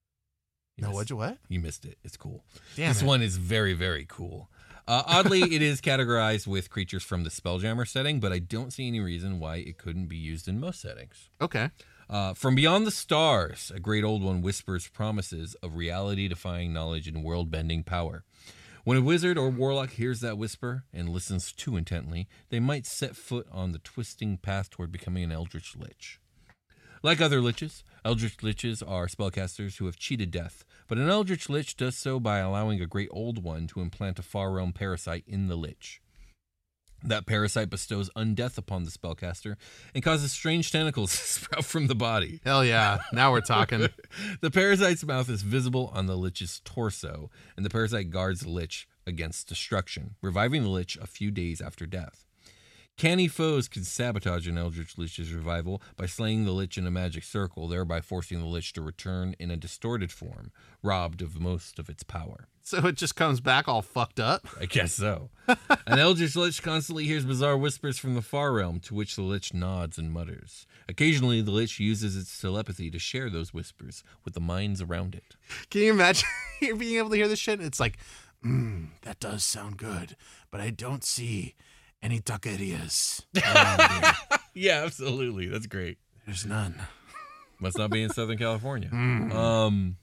You No, missed- what'd you what? You missed it. It's cool. Damn this it. one is very, very cool. Uh, oddly, it is categorized with creatures from the Spelljammer setting, but I don't see any reason why it couldn't be used in most settings. Okay. Uh, from beyond the stars, a great old one whispers promises of reality-defying knowledge and world-bending power. When a wizard or warlock hears that whisper and listens too intently, they might set foot on the twisting path toward becoming an Eldritch Lich. Like other liches, Eldritch Liches are spellcasters who have cheated death, but an Eldritch Lich does so by allowing a great old one to implant a far realm parasite in the Lich. That parasite bestows undeath upon the spellcaster and causes strange tentacles to sprout from the body. Hell yeah. Now we're talking. The parasite's mouth is visible on the Lich's torso, and the parasite guards the Lich against destruction, reviving the Lich a few days after death. Canny foes can sabotage an Eldritch Lich's revival by slaying the Lich in a magic circle, thereby forcing the Lich to return in a distorted form, robbed of most of its power. So it just comes back all fucked up. I guess so. An Eldritch Lich constantly hears bizarre whispers from the far realm, to which the Lich nods and mutters. Occasionally, the Lich uses its telepathy to share those whispers with the minds around it. Can you imagine you being able to hear this shit? It's like, mm, that does sound good, but I don't see any taquerias around here. Yeah, absolutely. That's great. There's none. Must not be in Southern California. Um,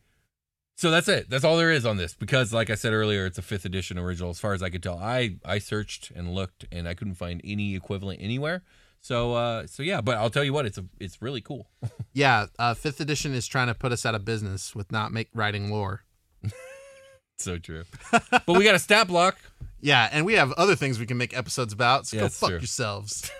so that's it. That's all there is on this. Because, like I said earlier, it's a fifth edition original. As far as I could tell, I I searched and looked, and I couldn't find any equivalent anywhere. So, uh, so yeah. But I'll tell you what, it's a, it's really cool. Yeah, uh, fifth edition is trying to put us out of business with not make writing lore. So true. But we got a stat block. Yeah, and we have other things we can make episodes about, so Yeah, go that's fuck true. yourselves.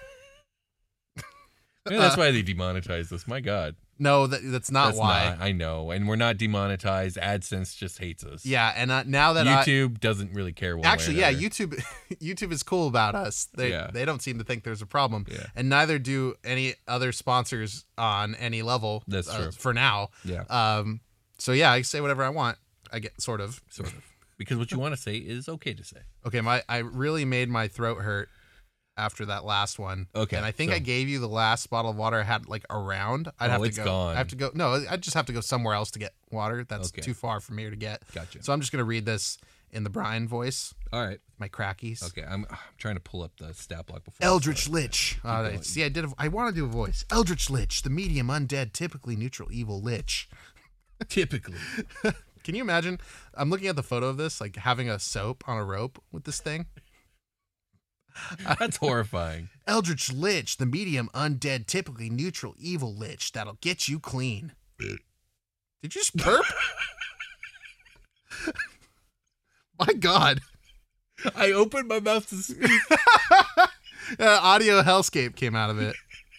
Maybe that's why they demonetized us. My God. No, that, that's not That's why. not. I know. And we're not demonetized. AdSense just hates us. Yeah, and uh, now that I... YouTube doesn't really care one way or Actually, yeah, another. YouTube YouTube is cool about us. They Yeah. they don't seem to think there's a problem. Yeah. And neither do any other sponsors on any level. That's uh, true. For now. Yeah. Um so yeah, I can say whatever I want. I get sort of. Sort of. Because what you want to say is okay to say. Okay, my I really made my throat hurt after that last one. Okay, And I think so- I gave you the last bottle of water I had like around. I'd Oh, have to it's go. gone. I have to go. No, I just have to go somewhere else to get water. That's Okay. too far from here to get. Gotcha. So I'm just gonna read this in the Brian voice, All right. my crackies. Okay. I'm, I'm trying to pull up the stat block before. I Eldritch start. Lich. Uh, going. see, I did. A, I want to do a voice. Eldritch Lich, the medium undead, typically neutral evil lich. Typically. Can you imagine? I'm looking at the photo of this, like having a soap on a rope with this thing. That's horrifying. Eldritch Lich, the medium undead, typically neutral evil lich that'll get you clean. Did you just burp? My God. I opened my mouth to speak. Uh, audio hellscape came out of it.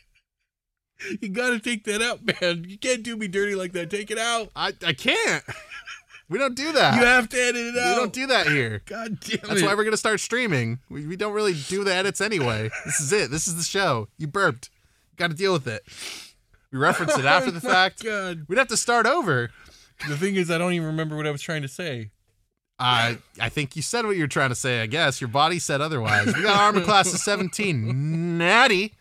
You gotta take that out, man. You can't do me dirty like that. Take it out. I, I can't. We don't do that. You have to edit it we out. don't do that here. God damn it. That's why we're going to start streaming. We, we don't really do the edits anyway. This is it. This is the show. You burped. Got to deal with it. We reference it after the Oh my fact. God. We'd have to start over. The thing is, I don't even remember what I was trying to say. I I think you said what you were trying to say, I guess. Your body said otherwise. We got armor class of seventeen. Natty.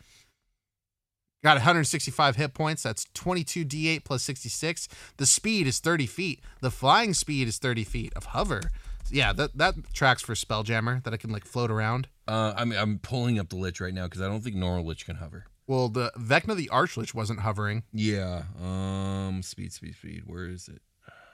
Got one hundred sixty-five hit points. That's twenty-two d eight plus sixty-six. The speed is thirty feet. The flying speed is thirty feet of hover. Yeah, that, that tracks for Spelljammer, that I can like float around. Uh, I'm I'm pulling up the Lich right now because I don't think normal Lich can hover. Well, the Vecna the Archlich wasn't hovering. Yeah. Um. Speed. Speed. Speed. Where is it?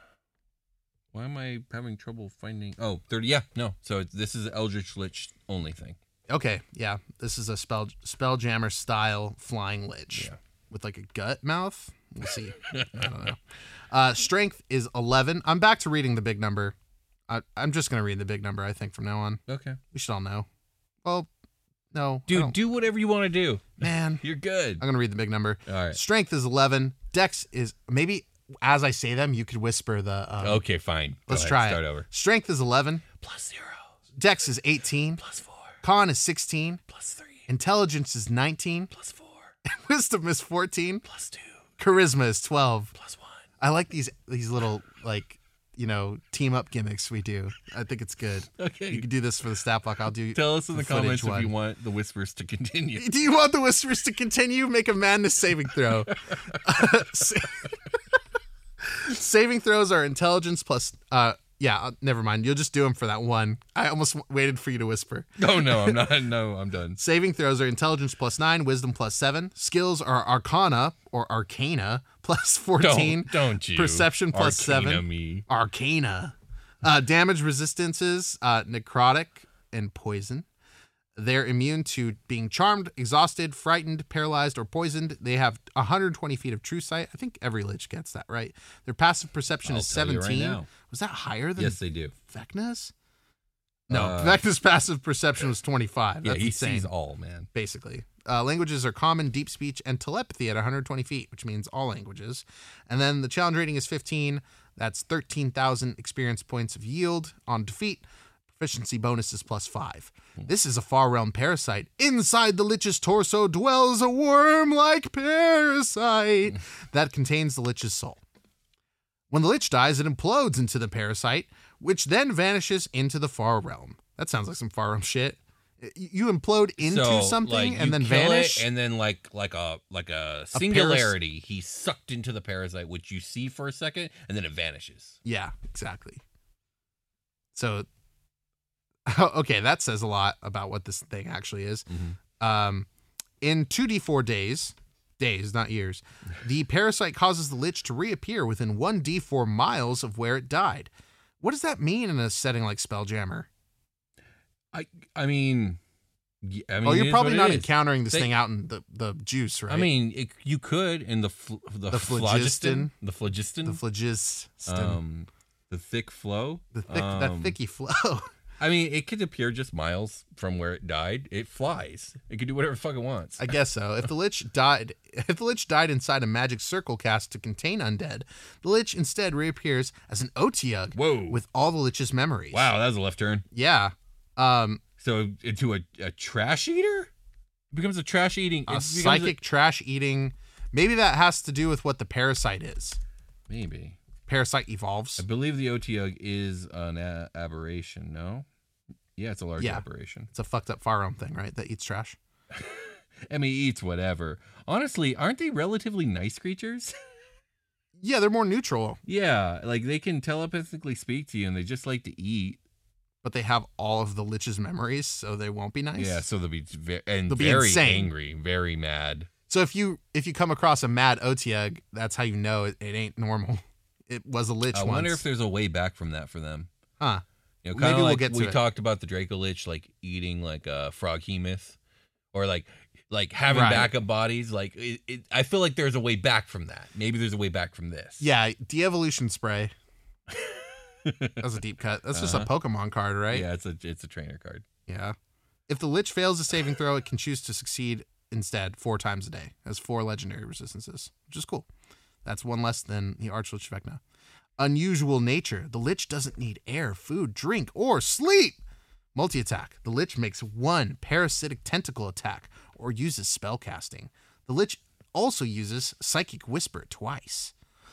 Why am I having trouble finding? Oh, thirty. Yeah. No. So it's, this is an Eldritch Lich only thing. Okay, yeah. This is a spell Spelljammer style flying lich Yeah. with like a gut mouth. We'll see. I don't know. Uh, strength is eleven. I'm back to reading the big number. I, I'm just gonna read the big number. I think from now on. Okay. We should all know. Well, no, I Dude, don't- do whatever you want to do. man. You're good. I'm gonna read the big number. All right. Strength is eleven. Dex is maybe as I say them, you could whisper the. Um, Okay. Fine. Go Let's ahead, try Start it. over. Strength is eleven. Plus zero. Dex is eighteen. Plus four. Con is sixteen. Plus three. Intelligence is nineteen. Plus four. Wisdom is fourteen. Plus two. Charisma is twelve. Plus one. I like these these little like you know team up gimmicks we do. I think it's good. Okay. You can do this for the stat block. I'll do. Tell us in the, footage comments if one. you want the whispers to continue. Do you want the whispers to continue? Make a madness saving throw. Sa- saving throws are intelligence plus. Uh, yeah, uh, never mind. You'll just do them for that one. I almost w- waited for you to whisper. Oh no, I'm not. No, I'm done. Saving throws are intelligence plus nine, wisdom plus seven. Skills are arcana or arcana plus fourteen. Don't, don't you? Perception plus Arcana seven. Me. Arcana. Uh, damage resistances, uh, necrotic, and poison. They're immune to being charmed, exhausted, frightened, paralyzed, or poisoned. They have one hundred twenty feet of true sight. I think every lich gets that, right? Their passive perception I'll is tell you right seventeen. now. Was that higher than Yes, they do. Vecna's? No, Uh, Vecna's passive perception was twenty-five. Yeah, That's he insane. sees all, man. Basically. Uh, languages are common, deep speech, and telepathy at one hundred twenty feet, which means all languages. And then the challenge rating is fifteen. That's thirteen thousand experience points of yield on defeat. Proficiency bonus is plus five. This is a far realm parasite. Inside the lich's torso dwells a worm-like parasite that contains the lich's soul. When the lich dies, it implodes into the parasite, which then vanishes into the far realm. That sounds like some far realm shit. Y- You implode into So, something like, and you then kill vanish. it, and then like like a like a paras- singularity, he's sucked into the parasite, which you see for a second, and then it vanishes. Yeah, exactly. So, okay, that says a lot about what this thing actually is. Um, in two d four days, days, not years, the parasite causes the lich to reappear within one d four miles of where it died. What does that mean in a setting like Spelljammer? I I mean, y- I mean, Well, it you're is probably what it not is. encountering this They- thing out in the, the juice, right? I mean, it, you could in the fl- the, The phlogiston. phlogiston, the phlogiston, the phlogiston, um, the thick flow, the thick, that um, thicky flow. I mean, it could appear just miles from where it died. It flies. It could do whatever the fuck it wants. I guess so. If the lich died, if the lich died inside a magic circle cast to contain undead, the lich instead reappears as an Otyugh Whoa. with all the lich's memories. Wow, that was a left turn. Yeah. Um, So into a, a trash eater? It becomes a trash eating. a it becomes psychic trash eating. Maybe that has to do with what the parasite is. A, maybe. Parasite evolves. I believe the Otyugh is an a- aberration. No. Yeah, it's a large Yeah. operation. It's a fucked up Farum thing, right? That eats trash. I mean, he eats whatever. Honestly, aren't they relatively nice creatures? Yeah, they're more neutral, Yeah, like they can telepathically speak to you, and they just like to eat. but they have all of the Lich's memories, so they won't be nice. Yeah, so they'll be ve- and They'll be very insane. angry, very mad. So if you if you come across a mad Otyugh, that's how you know it, it ain't normal. It was a Lich I once. wonder if there's a way back from that for them. Huh. You know, Maybe kind of we'll like get to we it. talked about the Draco Lich, like eating like a Froghemoth, or like like having Right. backup bodies. Like it, it, I feel like there's a way back from that. Maybe there's a way back from this. Yeah, de-evolution spray. That's a deep cut. That's just a Pokemon card, right? yeah, it's a it's a trainer card. Yeah. If the Lich fails a saving throw, it can choose to succeed instead four times a day. It has four legendary resistances, which is cool. That's one less than the Archlich Vecna. Unusual nature. The Lich doesn't need air, food, drink, or sleep. Multi-attack. The Lich makes one parasitic tentacle attack or uses spell casting. The Lich also uses Psychic Whisper twice.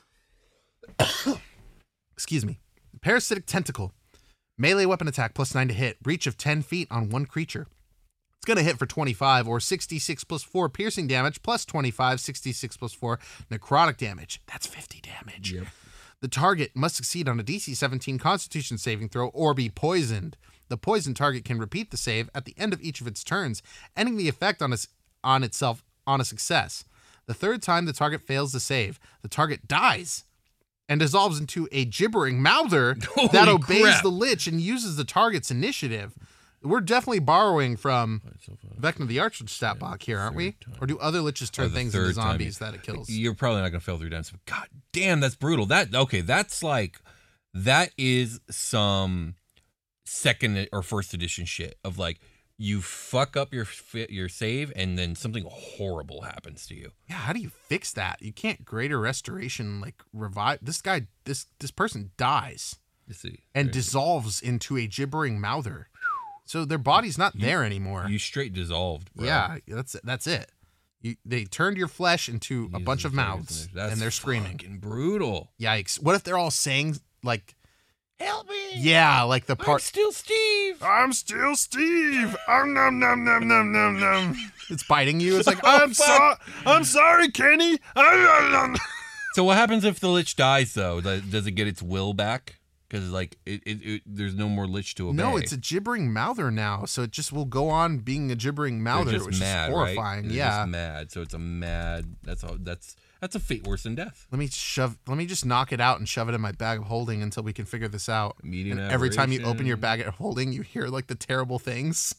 Excuse me. Parasitic Tentacle. Melee weapon attack plus nine to hit. Reach of ten feet on one creature. It's going to hit for twenty-five or sixty-six plus four piercing damage plus twenty-five, sixty-six plus four necrotic damage. That's fifty damage. Yep. The target must succeed on a D C seventeen Constitution saving throw or be poisoned. The poisoned target can repeat the save at the end of each of its turns, ending the effect on, its, on itself on a success. The third time the target fails the save, the target dies and dissolves into a gibbering mouther that Holy obeys crap. the Lich and uses the target's initiative. We're definitely borrowing from Vecna the Archlich stat block here, aren't we? Or do other Liches turn Or the things into third time zombies you- that it kills? You're probably not gonna fail through dance. But God damn, that's brutal. That okay? That's like that is some second or first edition shit of like you fuck up your fi- your save and then something horrible happens to you. Yeah, how do you fix that? You can't greater restoration like revive this guy. This this person dies You see, and There- dissolves into a gibbering mouther, so their body's not there anymore. you straight dissolved. Bro. Yeah, that's that's it. You, they turned your flesh into a Use bunch the of targets mouths, in there. That's and they're screaming. fucking brutal. Yikes! What if they're all saying like, Help me! yeah, like the I'm part. still Steve. I'm still Steve. Um, num num num num num num. It's biting you. It's like Oh, I'm fuck. sorry. I'm sorry, Kenny. I'm, So what happens if the Lich dies though? Does does it get its will back? Because like it, it, it, there's no more Lich to obey. no, it's a gibbering mouther now, so it just will go on being a gibbering They're mouther, just which mad, is horrifying. Right? They're Yeah. just mad. So it's a mad. That's all. That's that's a fate worse than death. Let me shove. Let me just knock it out and shove it in my bag of holding until we can figure this out. Median And every time you open your aberration. bag of holding, you hear like the terrible things.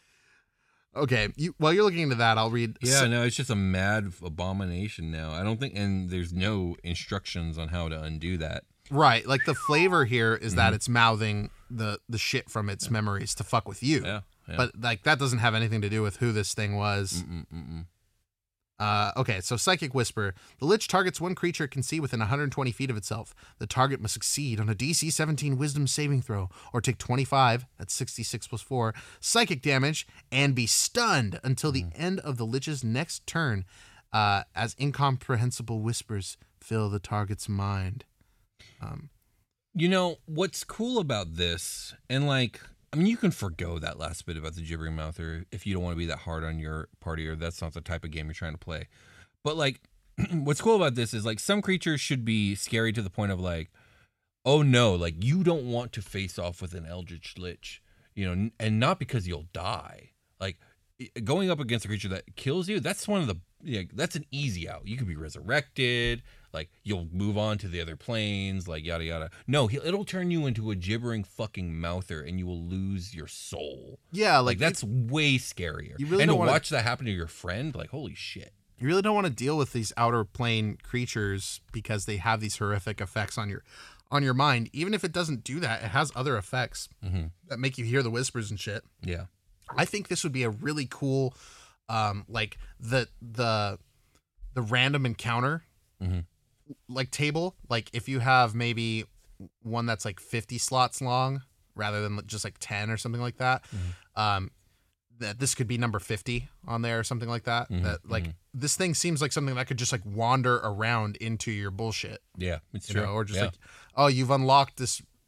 Okay, you, while you're looking into that, I'll read. Yeah, so- no, it's just a mad abomination now. I don't think, and there's no instructions on how to undo that. right. Like the flavor here is Mm-hmm. that it's mouthing the the shit from its memories to fuck with you. Yeah, yeah. But like that doesn't have anything to do with who this thing was. Mm-mm, mm-mm. Uh, okay, so Psychic Whisper. The Lich targets one creature it can see within one hundred twenty feet of itself. The target must succeed on a D C seventeen Wisdom saving throw or take twenty-five, that's sixty-six plus four, psychic damage and be stunned until the end of the Lich's next turn uh, as incomprehensible whispers fill the target's mind. Um, You know what's cool about this, and like, I mean, you can forgo that last bit about the gibbering mouther if you don't want to be that hard on your party, or that's not the type of game you're trying to play. But like, what's cool about this is like some creatures should be scary to the point of like, oh no, like you don't want to face off with an Eldritch Lich, you know, and not because you'll die. Like going up against a creature that kills you, that's one of the, yeah, that's an easy out. You could be resurrected. Like, you'll move on to the other planes, like, yada, yada. No, he- it'll turn you into a gibbering fucking mouther, and you will lose your soul. yeah, Like, like, that's way scarier. you really and to don't wanna- watch that happen to your friend, like, holy shit. you really don't want to deal with these outer plane creatures because they have these horrific effects on your on your mind. Even if it doesn't do that, it has other effects Mm-hmm. that make you hear the whispers and shit. Yeah. I think this would be a really cool, um, like the the the random encounter, Mhm. like table. Like if you have maybe one that's like fifty slots long rather than just like ten or something like that. Um, that this could be number fifty on there or something like that. Mhm, That like mhm. this thing seems like something that could just like wander around into your bullshit, Yeah, it's you true. know, or just Yeah. like, oh, you've unlocked this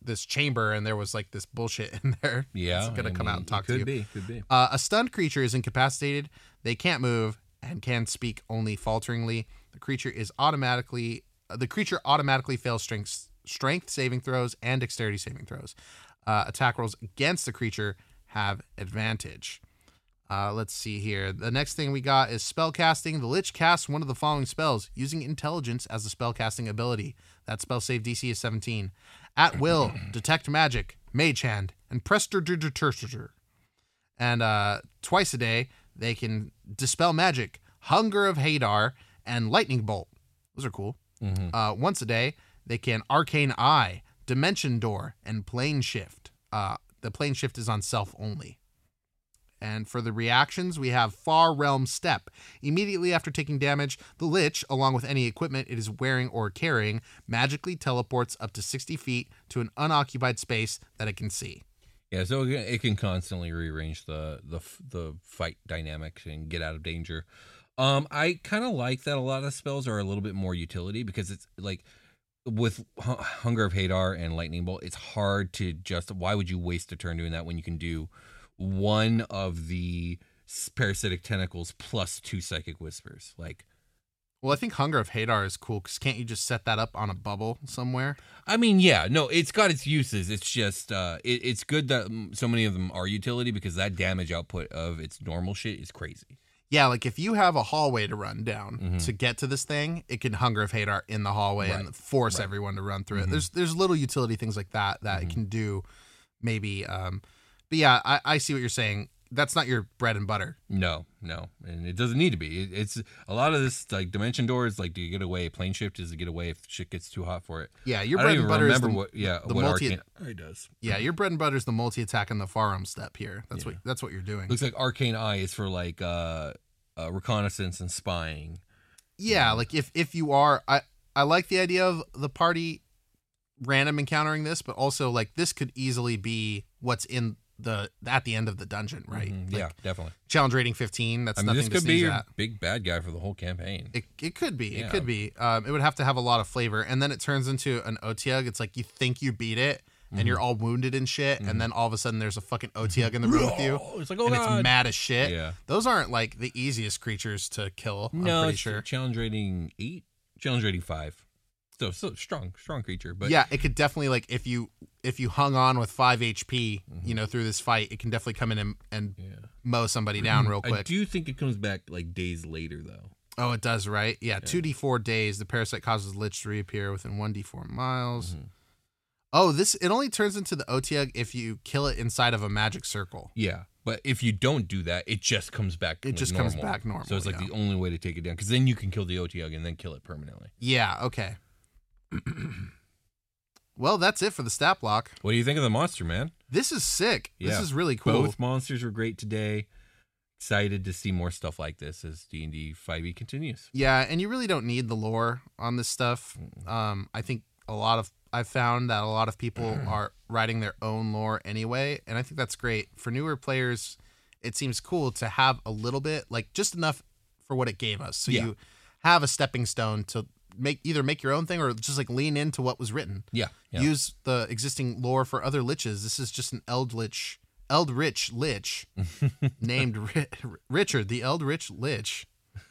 this chamber and there was like this bullshit in there. Yeah, it's gonna I come mean, out and talk could to you. be, could be. Uh, a stunned creature is incapacitated. They can't move and can speak only falteringly. The creature is automatically uh, the creature automatically fails strength strength saving throws and dexterity saving throws. Uh, attack rolls against the creature have advantage. Uh, let's see here. The next thing we got is spell casting. The Lich casts one of the following spells using intelligence as a spell casting ability. That spell save D C is seventeen. At will, detect magic, mage hand, and prestidigiturgitur. And uh, twice a day, they can dispel magic, hunger of Hadar, and lightning bolt. Those are cool. Mm-hmm. Uh, once a day, they can arcane eye, dimension door, and plane shift. Uh, the plane shift is on self only. And for the reactions, we have Far Realm Step. Immediately after taking damage, the Lich, along with any equipment it is wearing or carrying, magically teleports up to sixty feet to an unoccupied space that it can see. Yeah, so it can- it can constantly rearrange the the the fight dynamics and get out of danger. Um, I kind of like that a lot of spells are a little bit more utility because it's like with H- Hunger of Hadar and Lightning Bolt, it's hard to just. Why would you waste a turn doing that when you can do one of the parasitic tentacles plus two psychic whispers? Like, Well, I think Hunger of Hadar is cool because can't you just set that up on a bubble somewhere? I mean, yeah, no, it's got its uses. It's just, uh, it, it's good that mm, so many of them are utility because that damage output of its normal shit is crazy. Yeah, like if you have a hallway to run down Mhm. to get to this thing, it can Hunger of Hadar in the hallway Right. and force Right. everyone to run through Mhm. it. There's there's little utility things like that that it Mhm. can do, maybe. Um, but yeah, I, I see what you're saying. That's not your bread and butter. No, no, and it doesn't need to be. It, it's a lot of this like dimension doors. Like, do you get away? Plane shift is to get away if shit gets too hot for it. Yeah, your I bread don't and even butter is remember the, what. Yeah, the what multi. arcane eye does. Yeah, your bread and butter is the multi attack and the Farum step here. That's Yeah. what that's what you're doing. Looks like arcane eye is for like uh, uh reconnaissance and spying. Yeah, like if if you are, I I like the idea of the party random encountering this, but also like this could easily be what's in the at the end of the dungeon, right? Mhm, Like, yeah, definitely. challenge rating fifteen. That's I mean, nothing this to could be sneeze your at. big bad guy for the whole campaign. It it could be. Yeah. It could be. Um, it would have to have a lot of flavor, and then it turns into an Otyug. It's like you think you beat it, Mhm. and you're all wounded and shit, Mhm. and then all of a sudden there's a fucking Otyug in the room with you, It's like, oh and god. it's mad as shit. Yeah. Those aren't like the easiest creatures to kill. I'm No, pretty it's sure. challenge rating eight, challenge rating five. So, so strong, strong creature. But yeah, it could definitely like if you if you hung on with five H P, Mhm. you know, through this fight, it can definitely come in and, and yeah. mow somebody down real I quick. do think it comes back like days later though. Oh, it does, right? Yeah, two d four days. The parasite causes Lich to reappear within one d four miles. Mhm. Oh, this it only turns into the Otyug if you kill it inside of a magic circle. Yeah, but if you don't do that, it just comes back. It like, just comes normal. back normal, So it's like yeah. the only way to take it down because then you can kill the Otyug and then kill it permanently. Yeah, okay. Well, that's it for the stat block. What do you think of the monster, man? This is sick. This Yeah, is really cool. Both monsters were great today. Excited to see more stuff like this as D and D five e continues. Yeah, and you really don't need the lore on this stuff. Um, I think a lot of I've found that a lot of people are writing their own lore anyway, and I think that's great. For newer players, it seems cool to have a little bit, like just enough for what it gave us. So Yeah. you have a stepping stone to make either make your own thing or just like lean into what was written. Yeah, yeah. Use the existing lore for other liches. This is just an Eldritch Eldritch Lich named Ri- Richard, the Eldritch Lich.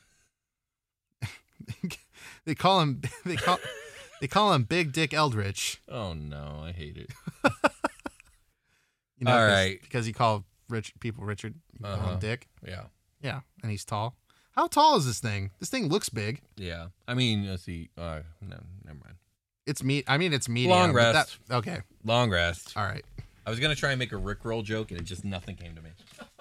they call him they call they call him Big Dick Eldritch. Oh no, I hate it. You know, All 'cause- right. because you call rich people Richard, you call Uh-huh. him Dick. Yeah, Yeah, and he's tall. How tall is this thing? This thing looks big. yeah. I mean, let's see. Uh, no, never mind. It's me. I mean, it's medium. Long but rest. That, okay. Long rest. All right. I was gonna try and make a Rickroll joke, and it just nothing came to me.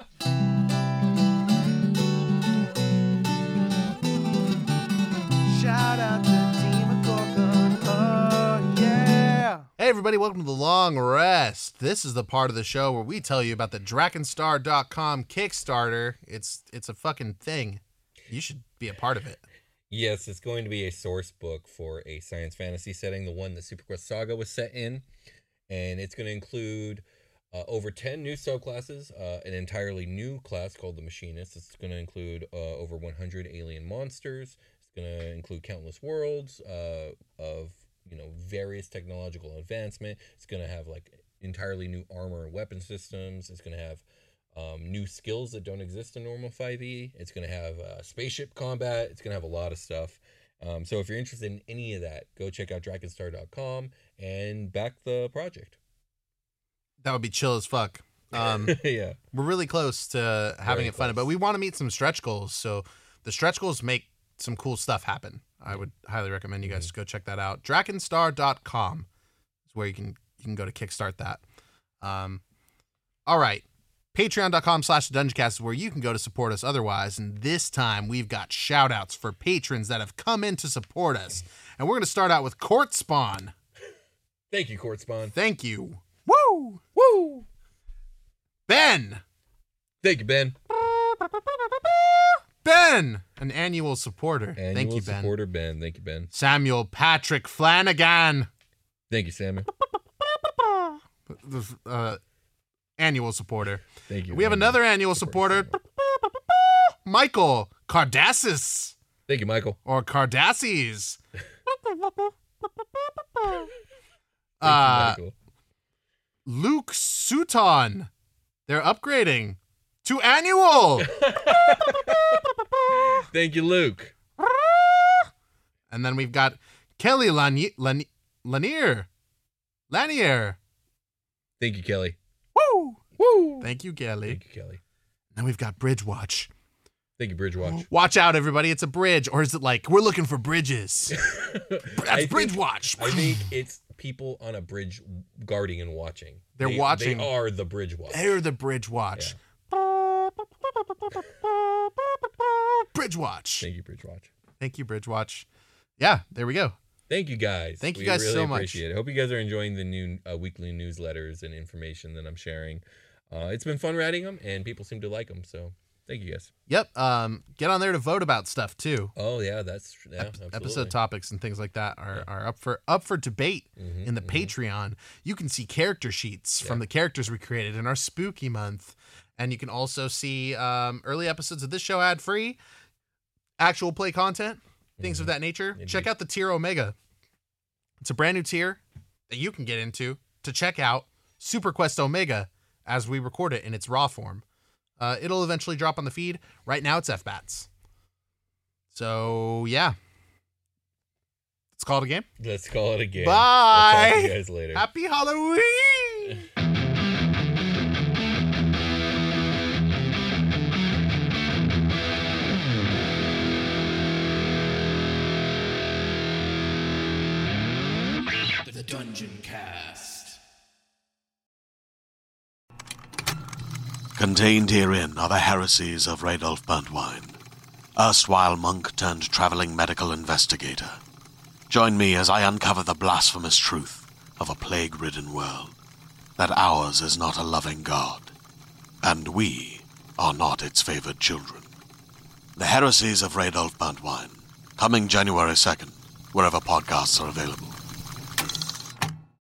Shout out to Demogorgon, oh yeah. Hey everybody, welcome to the Long Rest. This is the part of the show where we tell you about the Drakenstar dot com Kickstarter. It's it's a fucking thing. You should be a part of it. Yes, it's going to be a source book for a science fantasy setting, the one that Superquest Saga was set in. And it's going to include uh, over ten new subclasses, uh, an entirely new class called the Machinist. It's going to include uh, over one hundred alien monsters. It's going to include countless worlds uh, of you know, various technological advancement. It's going to have like entirely new armor and weapon systems. It's going to have um, new skills that don't exist in normal five E. It's going to have uh, spaceship combat. It's going to have a lot of stuff. Um, so if you're interested in any of that, go check out drakenstar dot com and back the project. That would be chill as fuck. Um, yeah. We're really close to having Very it fun, close. but we want to meet some stretch goals. So the stretch goals make some cool stuff happen. I would highly recommend you guys go check that out. drakenstar dot com is where you can you can go to kickstart that. Um, all right. Patreon.com slash DungeonCast is where you can go to support us otherwise. And this time we've got shout outs for patrons that have come in to support us. And we're going to start out with Court Spawn. Thank you, Court Spawn. Thank you. Woo! Woo! Ben. Thank you, Ben. Ben, an annual supporter. Annual Thank you, Ben. supporter, Ben. Thank you, Ben. Samuel Patrick Flanagan. Thank you, Samuel. Uh, annual supporter. Thank you. We have Annual another annual supporter. Michael Cardassis. Thank you, Michael. Or Cardassis. Thank uh, you, Michael. Luke Sutton. They're upgrading to annual. Thank you, Luke. And then we've got Kelly Lanier. Lanier. Lanier. Lanier. Thank you, Kelly. Woo! Woo! Thank you, Kelly. Thank you, Kelly. Then we've got Bridgewatch. Thank you, Bridgewatch. Watch out, everybody. It's a bridge. Or is it like, we're looking for bridges? That's I think- Bridgewatch. I think it's people on a bridge guarding and watching. They're They- watching. They are the bridge watch. They're the Bridgewatch. Bridgewatch. Thank you, Bridgewatch. Thank you, Bridgewatch. Yeah, there we go. Thank you, guys. Thank you we guys really so much. appreciate it. Hope you guys are enjoying the new uh, weekly newsletters and information that I'm sharing. Uh, it's been fun writing them, and people seem to like them. So thank you, guys. Yep. Um, get on there to vote about stuff too. Oh yeah, that's yeah, Ep- absolutely. episode topics and things like that are, are up for up for debate Mhm, in the mhm. Patreon. You can see character sheets from the characters we created in our spooky month, and you can also see um, early episodes of this show ad free, actual play content, things of that nature. Indeed. Check out the tier Omega. It's a brand new tier that you can get into to check out Super Quest Omega as we record it in its raw form. Uh, it'll eventually drop on the feed. Right now it's F BATS. So, yeah. Let's call it a game. Let's call it a game. Bye. I'll talk to you guys later. Happy Halloween! The Dungeon Cast. Contained herein are the heresies of Radolf Burntwine, erstwhile monk turned traveling medical investigator. Join me as I uncover the blasphemous truth of a plague-ridden world, that ours is not a loving God, and we are not its favored children. The heresies of Radolf Burntwine, coming January second, wherever podcasts are available.